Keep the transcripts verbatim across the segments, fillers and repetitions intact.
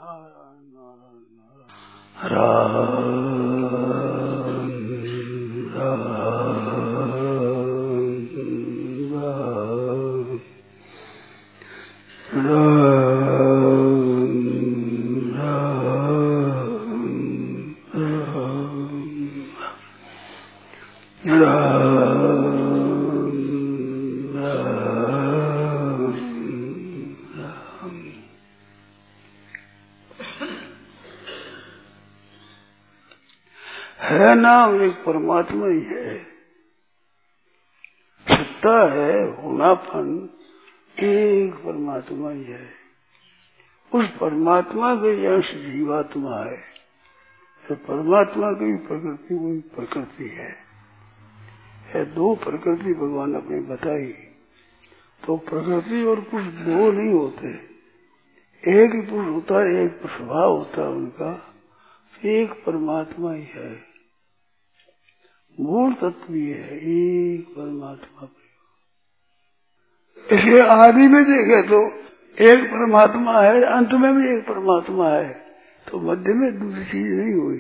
है नाम एक परमात्मा ही है, सत्ता है, होनापन एक परमात्मा ही है। उस परमात्मा के अंश जीवात्मा है, तो परमात्मा की प्रकृति वही प्रकृति है। है दो प्रकृति भगवान अपने बताई, तो प्रकृति और कुछ दो नहीं होते, एक ही पुरुष होता है, एक स्वभाव होता है उनका, एक परमात्मा ही है, मूल तत्व ही है, एक परमात्मा। इसलिए आदि में देखे तो एक परमात्मा है, अंत में भी एक परमात्मा है, तो मध्य में दूसरी चीज नहीं हुई।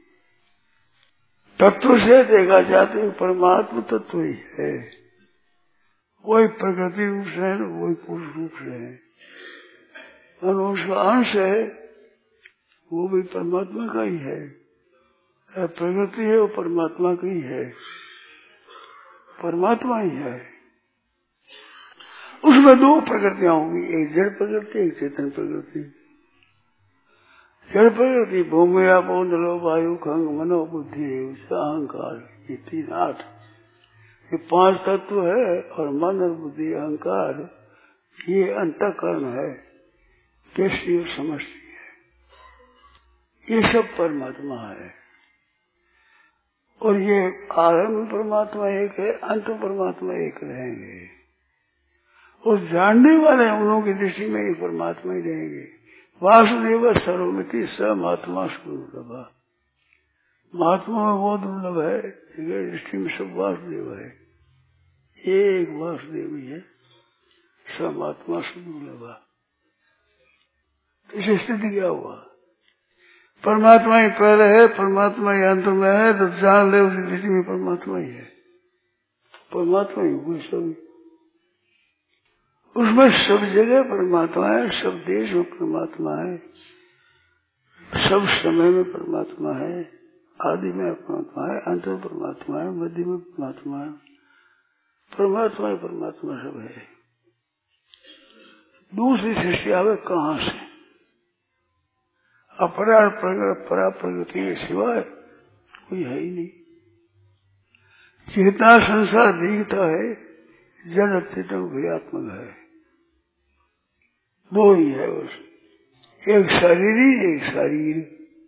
तत्व से देखा जाते हैं परमात्मा तत्व ही है, वही प्रकृति रूप से है, वही पुरुष रूप से है, और उसका अंश है, वो भी परमात्मा का ही है। प्रकृति है वो परमात्मा की ही है, परमात्मा ही है। उसमें दो प्रकृतियां होंगी, एक जड़ प्रकृति, एक चेतन प्रकृति। जड़ प्रकृति भूमि आपो नलो वायु खंग मनो बुद्धि अहंकार, ये तीन आठ, ये पांच तत्व है, और मन और बुद्धि अहंकार ये अंतःकरण है, दृष्टि और समष्टि है, ये सब परमात्मा है। और ये आरंभ में परमात्मा एक है, अंत में परमात्मा एक रहेंगे, और जानने वाले उन्हों की दृष्टि में एक परमात्मा ही रहेंगे। वासुदेव सर्वमिति स महात्मा दुर्लभ, महात्मा में वो दुर्लभ है जिसकी दृष्टि में सब वासुदेव है, एक वासुदेव ही है, स महात्मा दुर्लभ। इस स्थिति क्या हुआ, परमात्मा ही पहले है, परमात्मा ही अंत में है, तो जान ले उसी दृष्टि में परमात्मा ही है, परमात्मा ही कोई सब, उसमें सब जगह परमात्मा है, सब देश में परमात्मा है, सब समय में परमात्मा है, आदि में परमात्मा है, अंत में परमात्मा है, मध्य में परमात्मा है, परमात्मा ही परमात्मा सब है। दूसरी सृष्टि आवे कहाँ से, अपरा परा प्रगति के सिवाय कोई है ही नहीं। चेतना संसार दिखता है, जड़ चेतन भयात्मक है, दो ही है बस, एक शरीरी एक शरीर,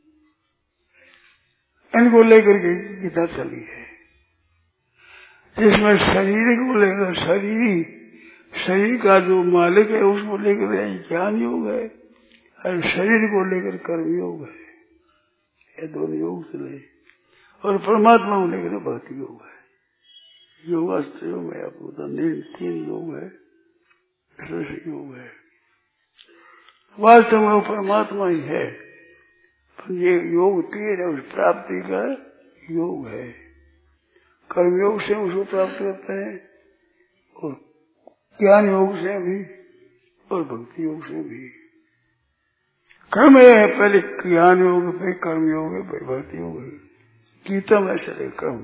इनको लेकर के गीता चली है, जिसमें शरीर को लेकर शरीरी, शरीर का जो मालिक है उसको लेकर ज्ञान योग है, और शरीर को लेकर कर्म योग है, ये दोनों योग चले, और परमात्मा को लेकर भक्ति योग है। योगास्त्र योग में आपको तीन योग है, योग है, वास्तव में वो परमात्मा ही है, पर ये योग तीन है, उस प्राप्ति का योग है। कर्म योग से उसको प्राप्त करते हैं, और ज्ञान योग से भी, और भक्ति योग से भी। कर्म है पहले ज्ञान योग, फिर कर्म योग है, फिर भक्ति योग है, गीता में चले कर्म।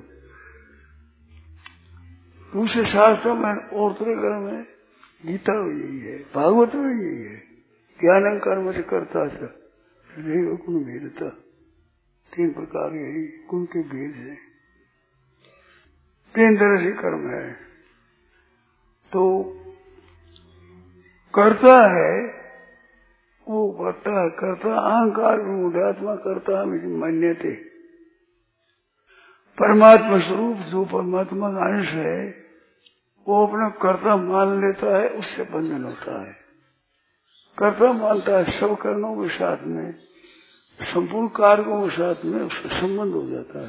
दूसरे शास्त्रों में और तरह कर्म है, गीता में यही है, भागवत में यही है, ज्ञान कर्म से करता था, गुण भेदता, तीन प्रकार के गुण के भेद है, तीन तरह से कर्म है। तो करता है वो करता है, करता अहंकार मूढ़ात्मा करता है मान्यते, परमात्मा स्वरूप जो परमात्मा का अंश है वो अपना कर्ता मान लेता है, उससे बंधन होता है। कर्ता मानता है सब कर्मों के साथ में, संपूर्ण कार्यों के साथ में उसका संबंध हो जाता है।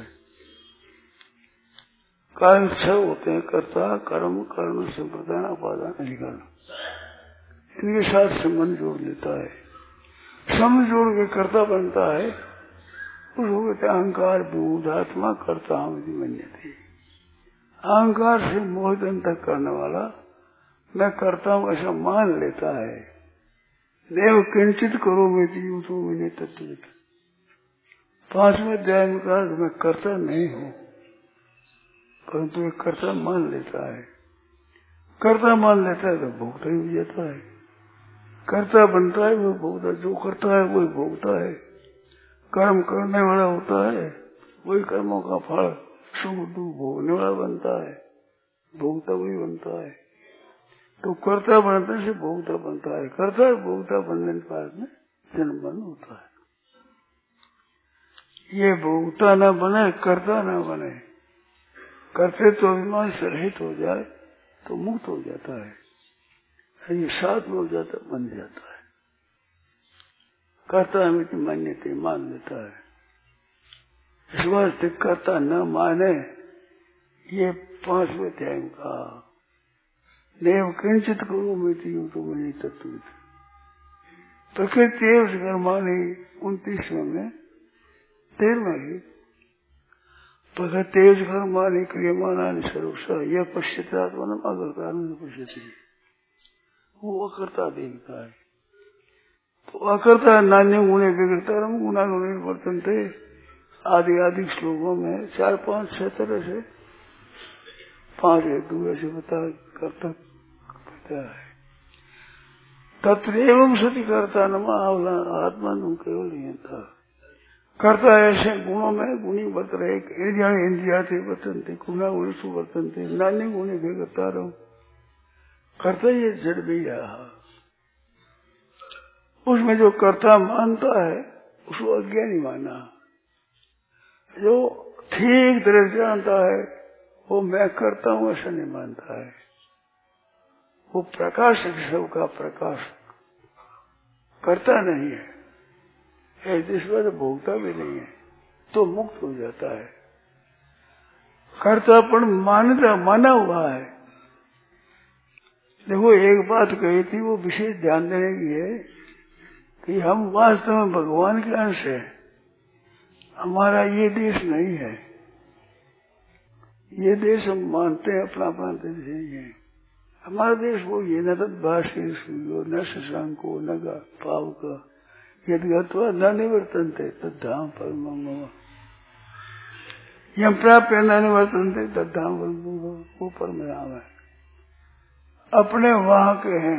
कार्य छह होते हैं, कर्ता, कर्म, कर्ण, संप्रदान, उपादान, अधिकरण, इनके साथ संबंध जोड़ लेता है। सम जोड़ के कर्ता बनता है, उसको कहते अहंकार बोधात्मा कर्ता हम मन्यते। अहंकार से मोहन तक करने वाला मैं करता हूँ ऐसा मान लेता है। देव किंचित करो मैं जीव तो मैंने तत्व। पांचवें अध्याय में कहा मैं कर्ता नहीं हूँ, परंतु एक कर्ता मान लेता है। कर्ता मान लेता है तो भोगता ही हो जाता है। कर्ता बनता है वो भोगता, जो करता है वही भोगता है। कर्म करने वाला होता है, वही कर्मों का फल सुख दुख भोगने वाला बनता है, भोगता वही बनता है। तो कर्ता बनने से भोगता बनता है। कर्ता भोगता बनने के बाद में जन्म बन होता है। ये भोगता न बने, कर्ता न बने, करते तो अभिमान से रहित हो जाए तो मुक्त हो जाता है। ये साथ में हो जाता बन जाता है। कर्ता हमें की मान्यता मान लेता है। इस वास्ते कर्ता न माने, ये पांचवें अध्याय का देव किंचित करो मेरी हूँ तो मेरी तत्व। प्रकृति कर्माणी उन्तीसवें में तेरहवें ही प्रकृति कर्माणी क्रियमाणानि सर्वशः यह पश्चात्म अकर्ता पश्यति। वो अकर्ता देखता है। तो अकर्ता नान्य गुणे बिगड़ता गुना गुणे वर्तन थे। आदि आदि श्लोकों में चार पांच छह तरह से पांच हेतु ऐसे बता करता है। तत्र एवं सति करता नमा आत्मा तुम केवल नहीं था। करता ऐसे गुणों में गुणी वर्त रहे। इंद्रिया इंद्रिया थे वर्तन थे, गुना गुण सु वर्तन थे, नान्य गुणे भी करता रहो। करता ये जड़ भी रहा। उसमें जो कर्ता मानता है उसको अज्ञानी माना। जो ठीक तरह से जानता है वो मैं करता हूँ ऐसा नहीं मानता है। वो प्रकाशक सबका प्रकाशक करता नहीं है, जिस पर भोगता भी नहीं है तो मुक्त हो जाता है। कर्तापण मानता माना हुआ है। देखो एक बात कही थी, वो विशेष ध्यान देने की है कि हम वास्तव में भगवान के अंश है। हमारा ये देश नहीं है। ये देश हम मानते हैं अपना अपना देश नहीं है। हमारा देश वो ये न तदभाषी न शशांको न पाव का यदि अथवा न निवर्तन थे तद्धाम परम यम प्राप्य न निवर्तन थे तद्धाम परम वो परम नाम है। अपने वहां के हैं।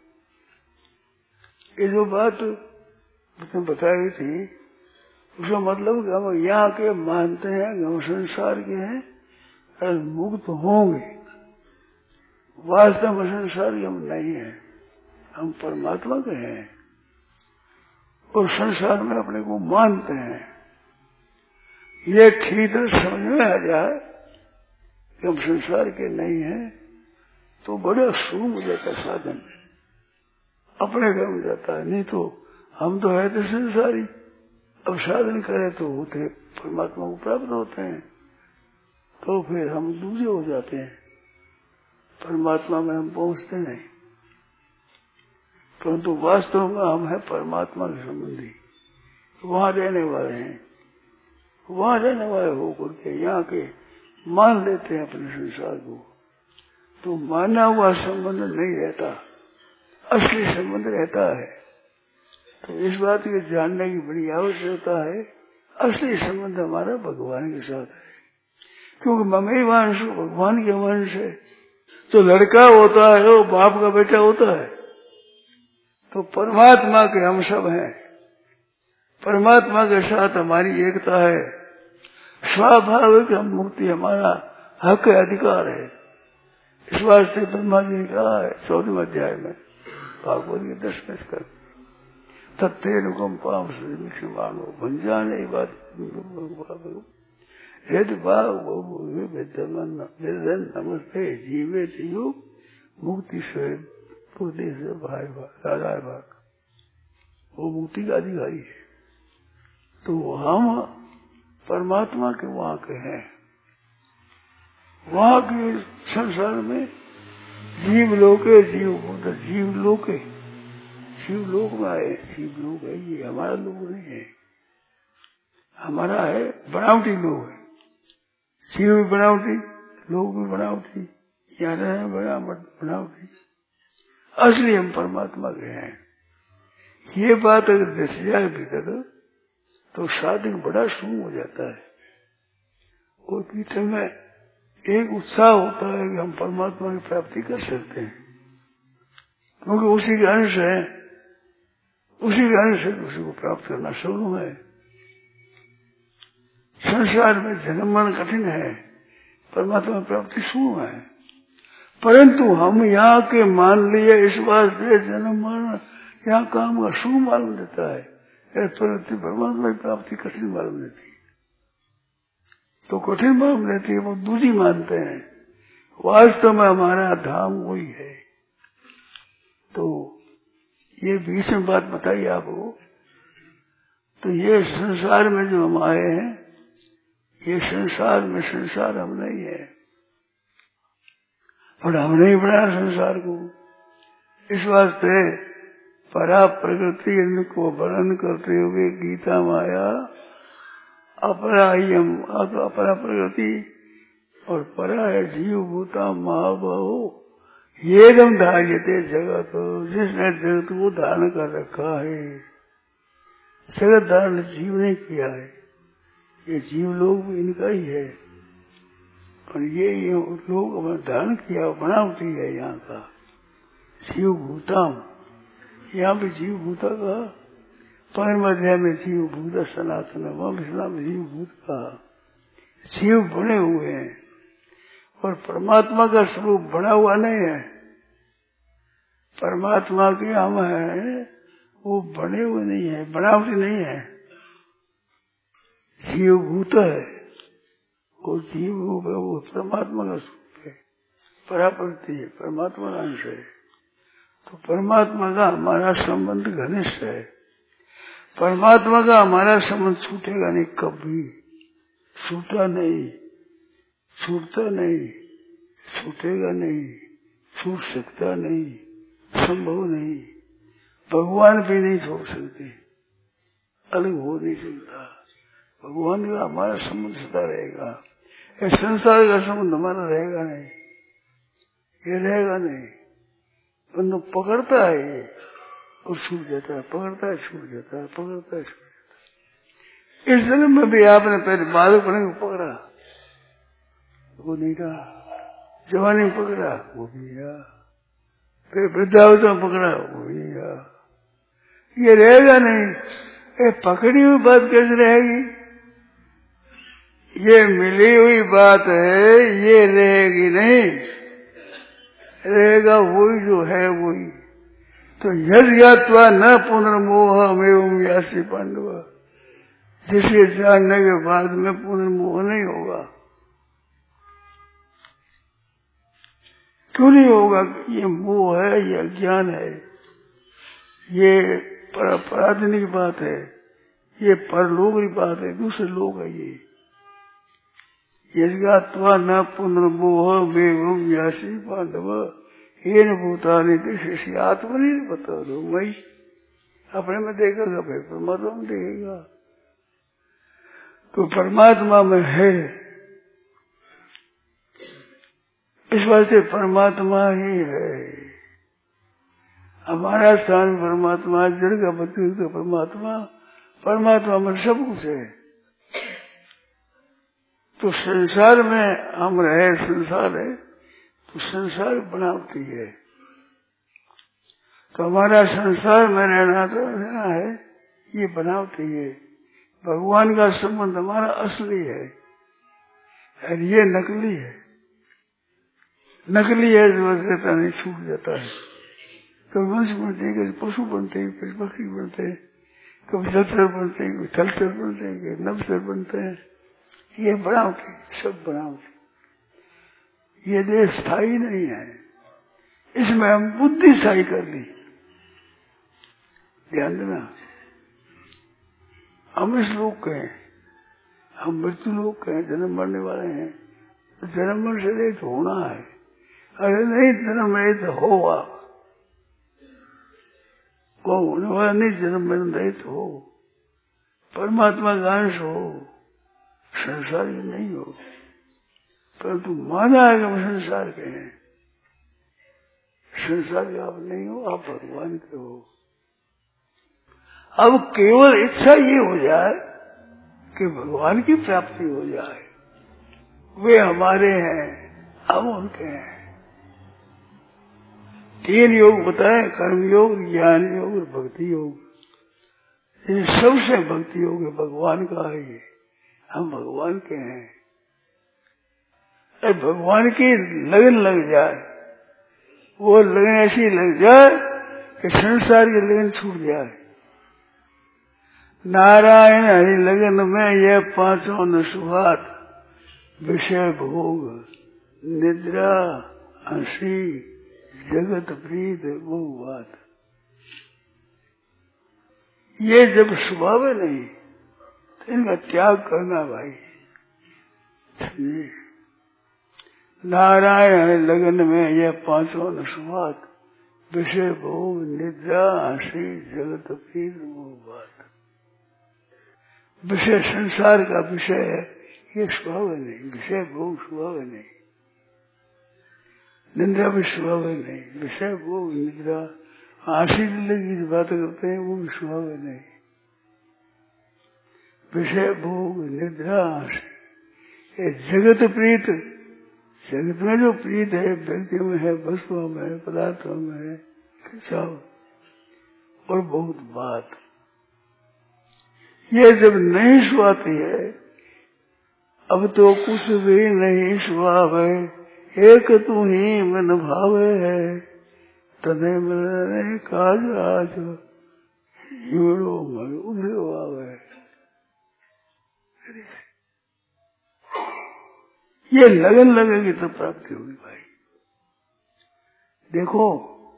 ये जो बात उसने बताई थी उसका मतलब कि हम यहाँ के मानते हैं कि हम संसार के हैं और मुक्त होंगे। वास्तव में संसार के हम नहीं है, हम परमात्मा के हैं और संसार में अपने को मानते हैं। ये ठीक तरह समझ में आ जाए कि हम संसार के नहीं हैं तो बड़ा शुभ हो जाता है। साधन अपने घर में जाता है। नहीं तो हम तो है तो संसारी, अब साधन करें तो होते परमात्मा को प्राप्त होते हैं। तो फिर हम दूसरे हो जाते हैं, परमात्मा में हम पहुंचते नहीं। परंतु वास्तव में हम है परमात्मा के संबंधी, वहां रहने वाले हैं। वहां रहने वाले होकर के यहाँ के मान लेते हैं अपने संसार को, तो माना हुआ संबंध नहीं रहता, असली संबंध रहता है। तो इस बात को जानने की बड़ी आवश्यकता है। असली संबंध हमारा भगवान के साथ है, क्योंकि ममे वंश भगवान के वंश है। तो लड़का होता है वो बाप का बेटा होता है, तो परमात्मा के हम सब हैं। परमात्मा के साथ हमारी एकता है। स्वाभाविक हम मुक्ति हमारा हक है, अधिकार है। इस वास्ते ब्रह्मा जी ने कहा है चौदहवें अध्याय में भागवत के दसवें स्कंद तत्तेन पाप से मानो भंजाने बात नमस्ते जीवे जीव मुक्ति से भाई राजा भाग वो मुक्ति का अधिकारी है। तो हम परमात्मा के वहां के हैं। वहां के संसार में जीव लोके जीव जीव लोके शिव लोक में आए, शिव लोक है ये, हमारा लोक नहीं है। हमारा है बनावटी लोक है, शिव भी बनावटी, लोग भी बनावटी, यहाँ रहना बड़ा बनावटी, असली हम परमात्मा के हैं। ये बात अगर दस जाए भीतर तो साधक बड़ा सूम हो जाता है, और भीतर में एक उत्साह होता है कि हम परमात्मा की प्राप्ति कर सकते हैं, क्योंकि उसी के अंश है, उसी के अंश है, उसी को प्राप्त करना सुगम है। संसार में जन्म मरण कठिन है, परमात्मा प्राप्ति सुगम है, परंतु हम यहाँ के मान लिए इस वास्ते जन्म मरण यहाँ काम का सुगम मालूम देता है, परंतु परमात्मा की प्राप्ति कठिन मालूम देती है। तो कठिन मालूम देती है, वो दूसरी मानते हैं, वास्तव में हमारा धाम वही है। तो ये बीच में बात बताइए आपको, तो ये संसार में जो हम आए हैं, ये संसार में संसार हम नहीं है, और हमने ही बनाया संसार को। इस वास्ते परा प्रकृति को वर्णन करते हुए गीता माया अपरा यम अपरा प्रकृति और परा है जीव भूता महाबाहो ये दम धार्यते जगत, जिसने जगत को धारण कर रखा है। जगत धारण जीव ने किया है, ये जीव लोग भी इनका ही है, और ये लोग धारण किया बनावटी है यहाँ का। जीव भूताम, यहाँ भी जीव भूता का, पंद्रहवें अध्याय में जीव भूत सनातन, वहां इस्लाम जीव भूत का। जीव बने हुए हैं, और परमात्मा का स्वरूप बना हुआ नहीं है। परमात्मा के हम है, वो बने हुए नहीं है, बनावटी नहीं है, जीव भूत है, वो जीव रूप है, वो परमात्मा का स्वरूप है, पराप्रति है, परमात्मा का अंश है। तो परमात्मा का हमारा संबंध घनिष्ठ है, परमात्मा का हमारा संबंध छूटेगा नहीं, कभी छूटा नहीं, छूटता नहीं, छूटेगा नहीं, छूट सकता नहीं, संभव नहीं। भगवान भी नहीं छोड़ सकते, अलग हो नहीं सकता। भगवान का हमारा संबंध सदा रहेगा, ये संसार का संबंध हमारा रहेगा नहीं, ये रहेगा नहीं। बंदो पकड़ता है ये और छूट जाता है, पकड़ता है छूट जाता है, पकड़ता है छूट जाता है। इस जन्म में भी आपने पहले बालक बने को पकड़ा, वो नहीं रहा, जवानी में पकड़ा, वो भी रहा, फिर वृद्धावस्था में पकड़ा, वो भी रहा, ये रहेगा नहीं। ये पकड़ी हुई बात कैसे रहेगी? ये मिली हुई बात है, ये रहेगी नहीं, रहेगा वही जो है वही। तो यद ज्ञात्वा न पुनर्मोह एवं व्यासी पांडव, जिसे जानने के बाद में पुनर्मोह नहीं होगा। क्यों नहीं होगा? ये मोह है, ये अज्ञान है, ये पराधीन की बात है, ये परलोक की बात है, दूसरे लोग है। ये यज्ञात्वा न पुनर्मोह एवं व्यासी पांडव ये न भूतानि तिष्ठति आत्मनि बता दो, मैं अपने में देखेगा, फिर परमात्मा में देखेगा। तो परमात्मा में है, इस वास्ते परमात्मा ही है, हमारा स्थान परमात्मा, जड़ का बच्चे का परमात्मा, परमात्मा में सब कुछ है। तो संसार में हम रहे, संसार है तो संसार बनावटी है, तो हमारा संसार में रहना तो रहना है, ये बनावटी है। भगवान का संबंध हमारा असली है और ये नकली है। नकली है जो रहता नहीं, छूट जाता है। कभी मनुष्य बनते हैं, कभी पशु बनते हैं, कभी बकरी बनते हैं, कभी जलचर बनते हैं, कभी थलचर बनते हैं, कभी नवचर बनते हैं। ये बनावटी, सब बनावटी। ये देह स्थायी नहीं है, इसमें हम बुद्धि स्थायी कर ली। ध्यान देना, हम इस लोग के हैं, हम मृत्यु लोग के हैं, जन्म मरने वाले हैं। तो जन्म मर से रहित होना है, अरे नहीं जन्म रहित होगा। वो होने वाला नहीं, जन्म मरण रहित हो, परमात्मा का अंश हो, संसार ही नहीं हो, परंतु माना है कि हम संसार के हैं। संसार के आप नहीं हो, आप भगवान के हो। अब केवल इच्छा ये हो जाए कि भगवान की प्राप्ति हो जाए, वे हमारे हैं, हम उनके हैं। तीन योग बताए, कर्म योग, ज्ञान योग और भक्ति योग। ये सबसे भक्ति योग है, भगवान का है ये, हम भगवान के हैं। अरे भगवान की लगन लग जाए, वो लगन ऐसी लग जाए कि संसार की लगन छूट जाए। नारायण हरि लगन में यह पांचों नशुहात, विषय भोग, निद्रा, हंसी, जगत प्रीत, वो बात, ये जब स्वभाव नहीं तो इनका त्याग करना भाई। नारायण लगन में यह पांचों नशुहात, विषय भोग, निद्रा, हंसी, जगत प्रीत, वो बात। विषय संसार का विषय है, ये स्वभाव नहीं, विषय भोग स्वभाव नहीं, निद्रा भी स्वभाव नहीं, विषय भोग निद्रा हंसी लगी जो बात करते हैं वो भी स्वभाव नहीं। विषय भोग निद्रा हंसी, ये जगत प्रीत, जगत में जो प्रीत है, व्यक्तियों में है, वस्तुओं में है, पदार्थों में है, खिंचाव और बहुत बात, ये जब नहीं सुहाती है, अब तो कुछ भी नहीं स्वभाव है, एक तू ही मन भावे है, तने मिलने काज आज यूरो मन उभरो आवे। ये लगन लगेगी तो प्राप्ति होगी भाई। देखो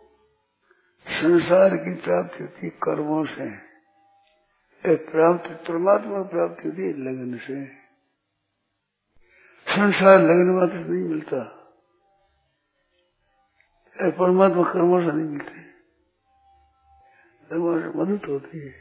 संसार की प्राप्ति होती कर्मों से, प्राप्ति परमात्मा प्राप्ति होती लगन से। संसार लगन मात्र नहीं मिलता, परमात्मा कर्मों से नहीं मिलते, कर्मों से मदद होती है।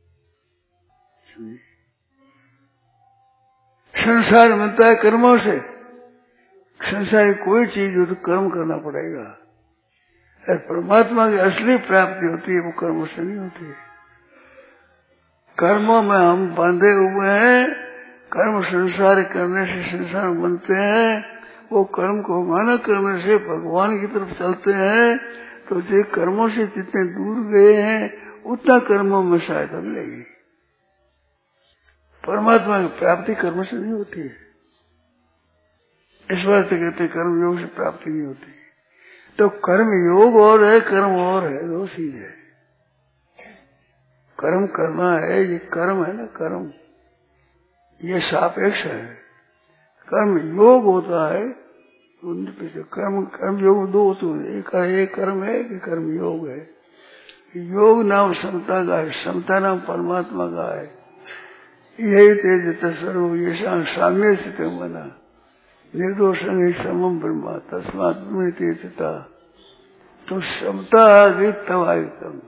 संसार मिलता है कर्मों से, संसार की कोई चीज हो तो कर्म करना पड़ेगा। परमात्मा की असली प्राप्ति होती है वो कर्मों से नहीं होती है। कर्मों में हम बांधे हुए हैं, कर्म संसार करने से संसार बनते हैं, वो कर्म को माना करने से भगवान की तरफ चलते हैं, तो जो कर्मों से जितने दूर गए हैं उतना कर्मों में सहायता मिलेगी। परमात्मा की प्राप्ति कर्म से नहीं होती है, इस बात से कहते कर्म योग से प्राप्ति नहीं होती। तो कर्म योग और है, कर्म और है, दो चीज है। कर्म करना है, ये कर्म है ना, कर्म ये सापेक्ष है। कर्म योग होता है, कर्म कर्म योग दो तो एक एक कर्म है कि कर्म योग है। योग नाम समता का है, समता नाम परमात्मा का है। यही तेज सर्व ये साम्य स्थित मना निर्दोषंग समम ब्रह्मा तस्मात् में तेजता। तो समता आ गई तब आए कर्म,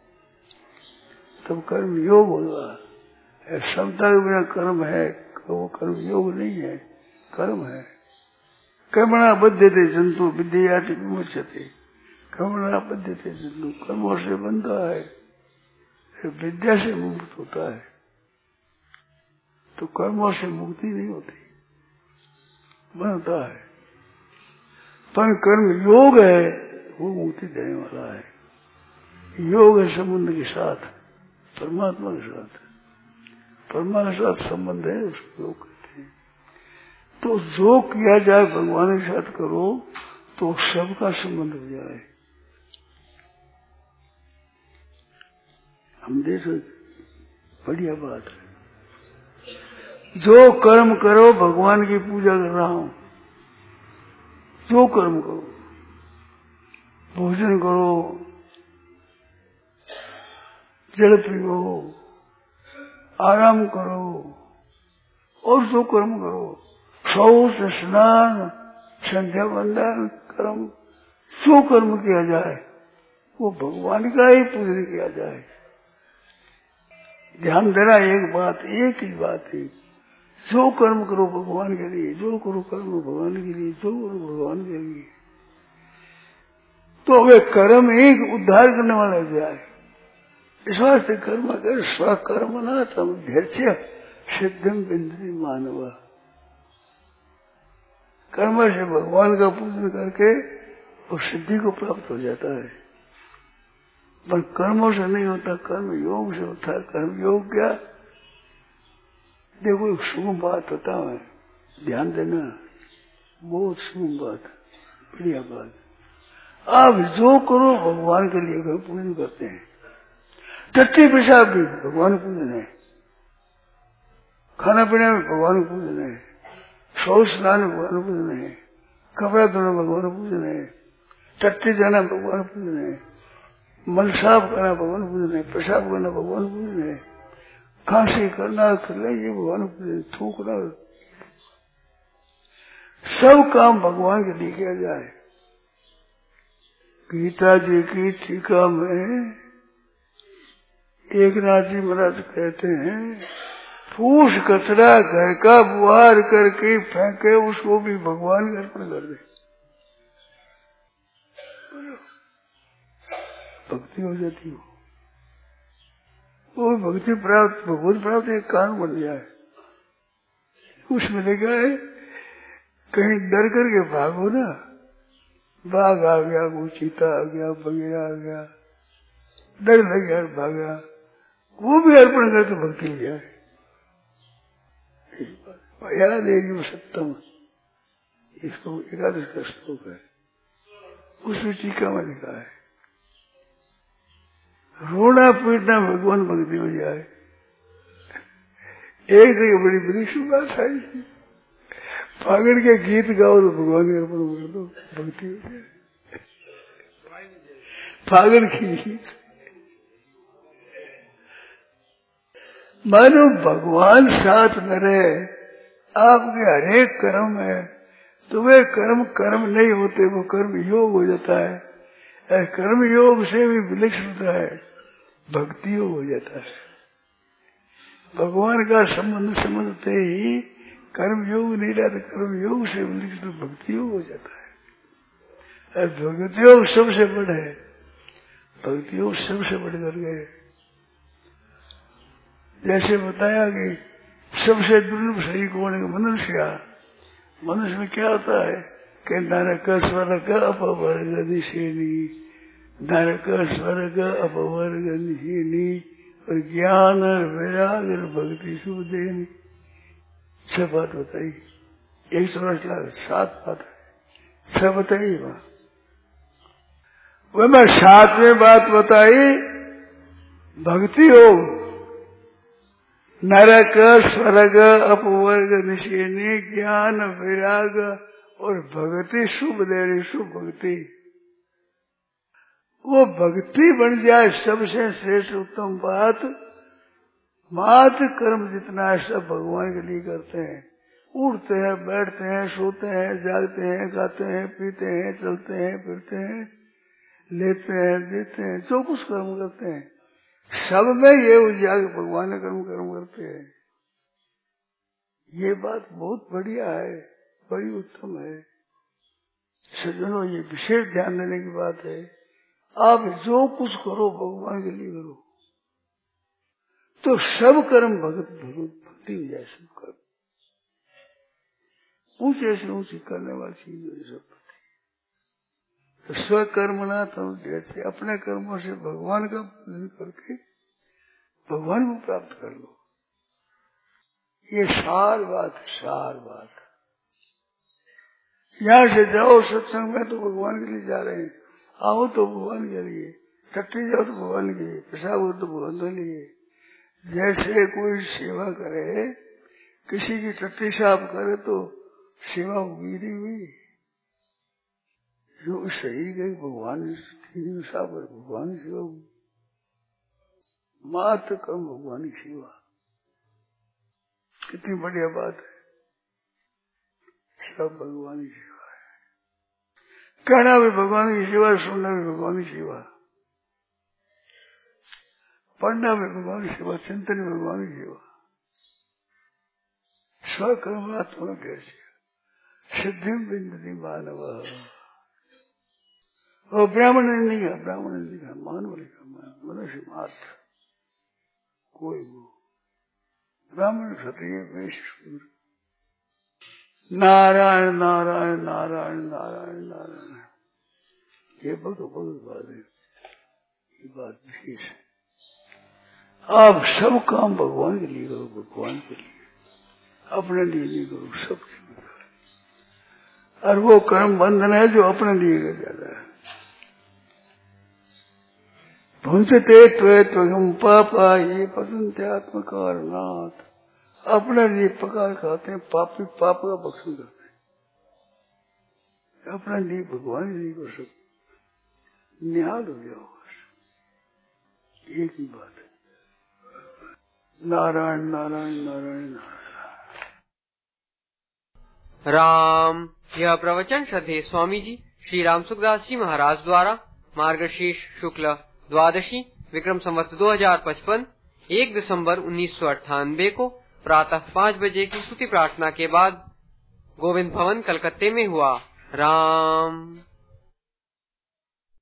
तब कर्म योग होगा। समता के बिना कर्म है, वो कर्म योग नहीं है, कर्म है। कर्मणा बद्धते जंतु विद्या विमुच्यते, कर्मणा बद्धते जंतु, कर्मों से बनता है, विद्या से मुक्त होता है। तो कर्मों से मुक्ति नहीं होती, बनता है। पर कर्म योग है, वो मुक्ति देने वाला है। योग है संबंध के साथ, परमात्मा के साथ, परमात्मा के साथ संबंध है, उसको योग कहते हैं। तो जो किया जाए भगवान के साथ करो तो सबका संबंध हो जाए। हम देखो बढ़िया बात है, जो कर्म करो भगवान की पूजा कर रहा हूं, जो कर्म करो, भोजन करो, जल पियो, आराम करो और जो कर्म करो, शौच स्नान संध्या वंदन कर्म, जो कर्म किया जाए वो भगवान का ही पूजन किया जाए। ध्यान देना एक बात, एक ही बात है, जो कर्म करो भगवान के लिए, जो करो कर्म भगवान के लिए, जो करो भगवान के लिए, तो वे कर्म एक उद्धार करने वाला जाए। इस वास्ते कर्म कर स्वकर्म न तम ध्यक्ष सिद्धम बिंदु मानव। कर्म से भगवान का पूजन करके वो सिद्धि को प्राप्त हो जाता है, पर कर्मों से नहीं होता, कर्म योग से होता है। कर्म योग क्या? देखो एक शुभ बात होता है, ध्यान देना, बहुत शुभ बात, बढ़िया बात। आप जो करो भगवान के लिए करो, पूजन करते हैं। टट्टी पेशाब भी भगवान पूजन है, खाना पीना भी भगवान पूजन है, शौच स्नान भगवान पूजन है, कपड़ा धोना भगवान पूजन है, टट्टी जाना भगवान पूजन है, मल साफ करना भगवान पूजन है, पेशाब करना भगवान पूजन है, खांसी करना करना ये भगवान पूजन, थूकना, सब काम भगवान के लिए किया जाए। गीता जी की टीका में एक नाथ जी महाराज कहते हैं, फूस कचरा घर का बुहार करके फेंके, उसको भी भगवान के अर्पण कर दे, भक्ति हो जाती हो। वो भक्ति प्राप्त, भगवत प्राप्त एक कारण बन जाए। उसमें लिखा है, कहीं डर करके भागो ना, बाघ आ गया, वो चीता आ गया, बगेरा आ गया, डर लग गया, भागा, वो भी अर्पण करके भक्ति हो जाए। याद है सप्तम, इसको एकादश का श्लोक है, उसमें टीका में लिखा है, रोना पीटना भगवान भक्ति हो जाए। एक जगह बड़ी बड़ी शुभ बात आई, फागण के गीत गाओ तो भगवान के अर्पण कर दो, भक्ति हो जाए। फागण की गीत मानो भगवान साथ में रहे, आपके हरेक कर्म है, तुम्हें कर्म कर्म नहीं होते, वो कर्म योग हो जाता है। कर्म योग से भी विलक्षण होता है, भक्ति योग हो जाता है। भगवान का संबंध समझते ही कर्म योग नहीं रहता, कर्म योग से विलक्षण भक्ति योग हो जाता है। भक्ति योग सबसे बड़ा है, भक्ति योग सबसे बढ़ कर गए। जैसे बताया कि सबसे दुर्लभ शरीर कौन है? मनुष्य। मनुष्य में क्या होता है कि नरक स्वर्ग अपवर्ग निशेनी, नरक स्वर्ग अपवर्ग निशेनी, और ज्ञान वैराग भक्ति शुभ देनी। छह बात बताई, एक सौ लाख सात बात है, छह बताई वहां। वह मैं सातवें बात बताई, भक्ति योग, नरक स्वर्ग अपवर्ग निशेनी, ज्ञान वैराग और भक्ति शुभ देनी, शुभ भक्ति। वो भक्ति बन जाए सबसे श्रेष्ठ उत्तम बात। मात कर्म जितना है सब भगवान के लिए करते हैं, उठते हैं, बैठते हैं, सोते हैं, जागते हैं, खाते हैं, पीते हैं, चलते हैं, फिरते हैं, लेते हैं, देते हैं, जो कुछ कर्म करते हैं सब में ये उजागर भगवान का कर्म कर्म करते हैं। ये बात बहुत बढ़िया है, बड़ी उत्तम है। सज्जनों, ये विशेष ध्यान देने की बात है। आप जो कुछ करो भगवान के लिए करो, तो सब कर्म भगत भगवत भक्ति हो जाए। सब कर्म ऊंचे से ऊंची करने वाली चीज है सब। तो स्वकर्म ना तुम जैसे अपने कर्मों से भगवान का पूजन करके भगवान को प्राप्त कर लो। ये सार बात, सार बात। यहाँ से जाओ सत्संग में तो भगवान के लिए जा रहे हैं, आओ तो भगवान के लिए, टट्टी जाओ तो भगवान के लिए, पेशाब हो तो भगवान के लिए। जैसे कोई सेवा करे, किसी की टट्टी साफ करे तो सेवा हुई नहीं हुई, जो शरीर के भगवान साफ करे भगवान की सेवा हुई। मात्र कम भगवान की सेवा, कितनी बढ़िया बात है। सब भगवान की सेवा है, कहना भी भगवान की सेवा, सुनना भी भगवान की सेवा। पढ़ना भी भगवान की सेवा, चिंतन भी भगवान की सेवा। स्वकर्मात्मा कैसे सिद्धि बिंदती मानव। वो ब्राह्मण नहीं है, ब्राह्मण नहीं है, मानव लिखा, मनुष्य मात्र कोई वो ब्राह्मण क्षत्रिय वैश्य। नारायण नारायण नारायण नारायण नारायण, ये बहुत बहुत बात है, ये बात विशेष है। आप सब काम भगवान के लिए करो, भगवान के लिए, अपने लिए नहीं करो, सबके लिए करो। और वो कर्म बंधन है जो अपने लिए कर जाता है। भुंजते त्वम पापा ये पसंत्यात्म कारणात्, अपने लिए पका खाते हैं, पापी पाप का भक्षण करते हैं, अपने लिए भगवान नहीं कर सकते। निहाल हो जाओ, एक ही बात है, नारायण नारायण नारायण नारायण। राम। यह प्रवचन श्रद्धेय स्वामी जी श्री राम सुखदास जी महाराज द्वारा मार्गशीर्ष शुक्ल द्वादशी विक्रम संवत दो हजार पचपन एक दिसंबर उन्नीस सौ अट्ठानबे को प्रातः पाँच बजे की स्तुति प्रार्थना के बाद गोविंद भवन कलकत्ते में हुआ। राम।